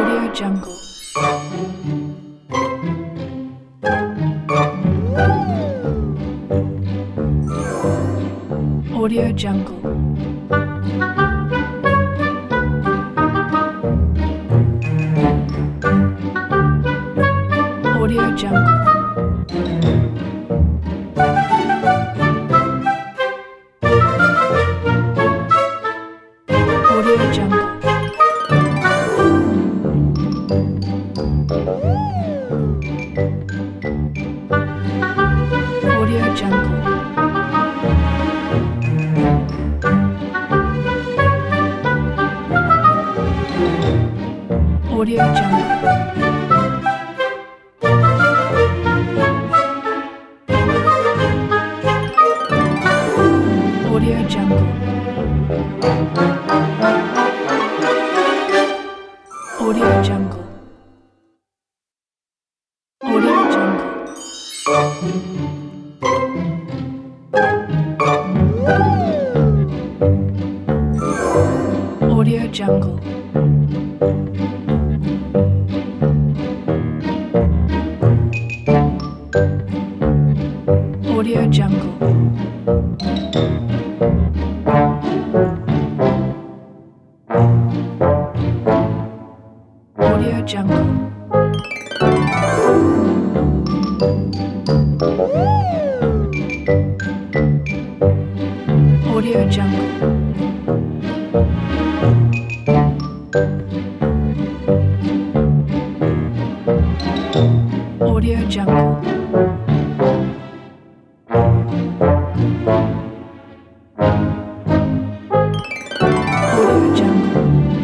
Audio Jungle. Audio Jungle. Audio Jungle. Audio Jungle. Audio Jungle. Audio Jungle. Audio Jungle. Audio Jungle. Audio Jungle. Audio Jungle. Audio Jungle. Audio Jungle. Audio Jungle. Audio Jungle. Audio Jungle.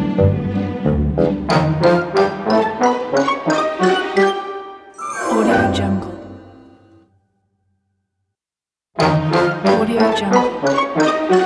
Audio Jungle. Audio Jungle.